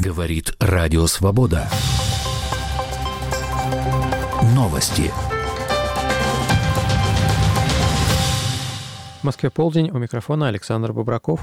Говорит Радио Свобода. Новости. В Москве полдень, у микрофона Александр Бобраков.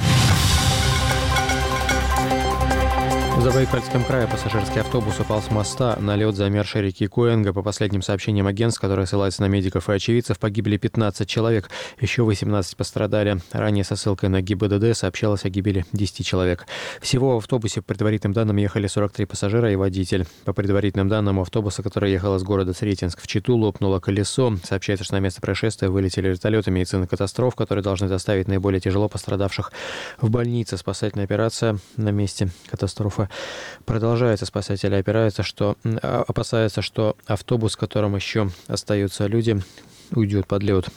В Забайкальском крае пассажирский автобус упал с моста на лед замерзшей реки Куэнга. По последним сообщениям агентств, которые ссылаются на медиков и очевидцев, погибли 15 человек, еще 18 пострадали. Ранее со ссылкой на ГИБДД сообщалось о гибели 10 человек. Всего в автобусе, по предварительным данным, ехали 43 пассажира и водитель. По предварительным данным, у автобуса, который ехал из города Сретенск в Читу, лопнуло колесо. Сообщается, что на место происшествия вылетели вертолеты медицины катастроф, которые должны доставить наиболее тяжело пострадавших в больницы. Спасательная операция на месте катастрофы продолжается. Спасатели опасаются, что автобус, в котором еще остаются люди, уйдет под лед.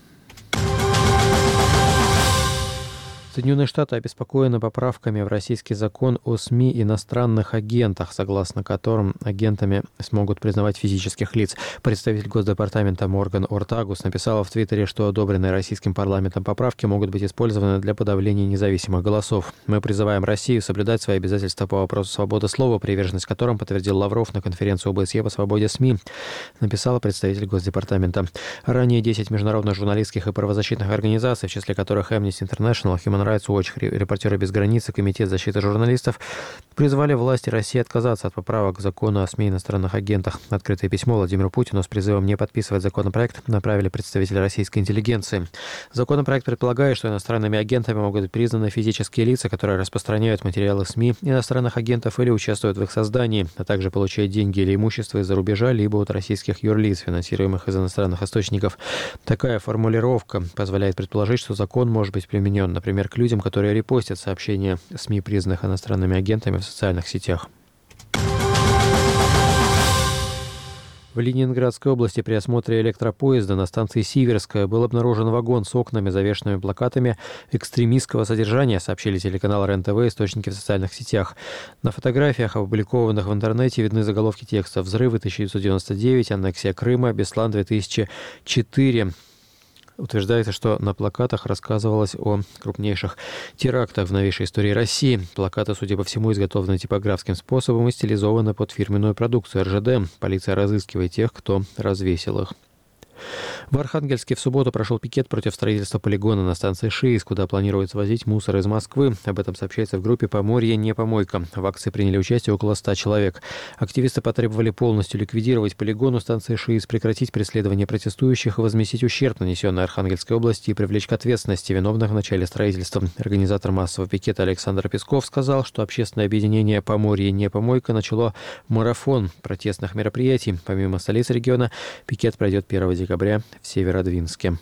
Соединенные Штаты обеспокоены поправками в российский закон о СМИ и иностранных агентах, согласно которым агентами смогут признавать физических лиц. Представитель Госдепартамента Морган Ортагус написала в Твиттере, что одобренные российским парламентом поправки могут быть использованы для подавления независимых голосов. «Мы призываем Россию соблюдать свои обязательства по вопросу свободы слова, приверженность которым подтвердил Лавров на конференции ОБСЕ по свободе СМИ», написала представитель Госдепартамента. Ранее 10 международных журналистских и правозащитных организаций, в числе которых Amnesty International, Human Rights Watch, Репортеры без границ и Комитет защиты журналистов, призвали власти России отказаться от поправок к закону о СМИ и иностранных агентах. Открытое письмо Владимиру Путину с призывом не подписывать законопроект направили представители российской интеллигенции. Законопроект предполагает, что иностранными агентами могут быть признаны физические лица, которые распространяют материалы СМИ иностранных агентов или участвуют в их создании, а также получают деньги или имущество из-за рубежа, либо от российских юрлиц, финансируемых из иностранных источников. Такая формулировка позволяет предположить, что закон может быть применен, например, к людям, которые репостят сообщения СМИ, признанных иностранными агентами, в социальных сетях. В Ленинградской области при осмотре электропоезда на станции Сиверская был обнаружен вагон с окнами, завешенными плакатами экстремистского содержания, сообщили телеканал РЕН-ТВ, источники в социальных сетях. На фотографиях, опубликованных в интернете, видны заголовки текста: «Взрывы 1999», «Аннексия Крыма», «Беслан 2004». Утверждается, что на плакатах рассказывалось о крупнейших терактах в новейшей истории России. Плакаты, судя по всему, изготовлены типографским способом и стилизованы под фирменную продукцию РЖД. Полиция разыскивает тех, кто развесил их. В Архангельске в субботу прошел пикет против строительства полигона на станции ШИИС, куда планируют свозить мусор из Москвы. Об этом сообщается в группе «Поморье не помойка». В акции приняли участие около 100 человек. Активисты потребовали полностью ликвидировать полигон у станции ШИИС, прекратить преследование протестующих и возместить ущерб, нанесенный Архангельской области, и привлечь к ответственности виновных в начале строительства. Организатор массового пикета Александр Песков сказал, что общественное объединение «Поморье не помойка» начало марафон протестных мероприятий. Помимо столицы региона, пикет пройдет 1 декабря в Северодвинске.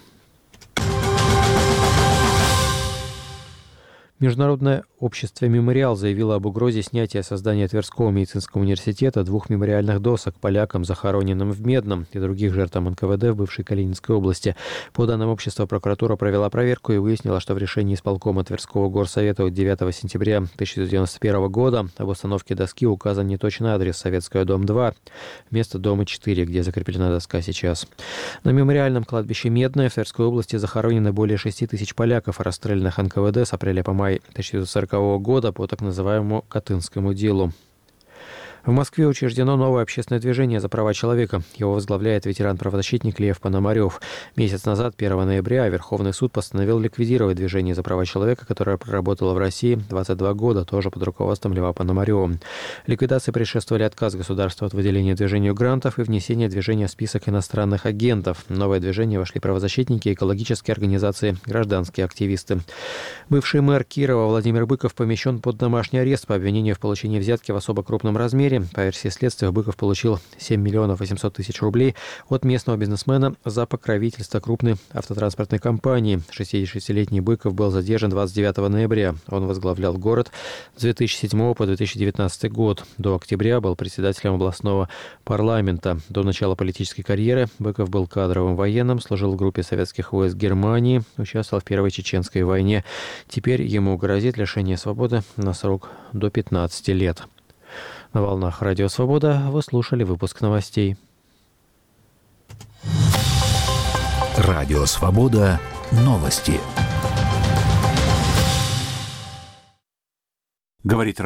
Международное общество «Мемориал» заявило об угрозе снятия создания Тверского медицинского университета 2 мемориальных досок полякам, захороненным в Медном, и других жертвам НКВД в бывшей Калининской области. По данным общества, прокуратура провела проверку и выяснила, что в решении исполкома Тверского горсовета от 9 сентября 1991 года об установке доски указан неточный адрес: Советская, дом 2, вместо дома 4, где закреплена доска сейчас. На мемориальном кладбище Медное в Тверской области захоронены более 6 тысяч поляков, расстрелянных НКВД с апреля по май 1940 года по так называемому Катынскому делу. В Москве учреждено новое общественное движение за права человека. Его возглавляет ветеран-правозащитник Лев Пономарев. Месяц назад, 1 ноября, Верховный суд постановил ликвидировать движение за права человека, которое проработало в России 22 года, тоже под руководством Льва Пономарева. Ликвидации предшествовали отказ государства от выделения движению грантов и внесения движения в список иностранных агентов. В новое движение вошли правозащитники, экологические организации, гражданские активисты. Бывший мэр Кирова Владимир Быков помещен под домашний арест по обвинению в получении взятки в особо крупном размере. По версии следствия, Быков получил 7 миллионов 800 тысяч рублей от местного бизнесмена за покровительство крупной автотранспортной компании. 66-летний Быков был задержан 29 ноября. Он возглавлял город с 2007 по 2019 год. До октября был председателем областного парламента. До начала политической карьеры Быков был кадровым военным, служил в группе советских войск Германии, участвовал в Первой Чеченской войне. Теперь ему грозит лишение свободы на срок до 15 лет. На волнах Радио Свобода вы слушали выпуск новостей. Радио Свобода. Новости. Говорит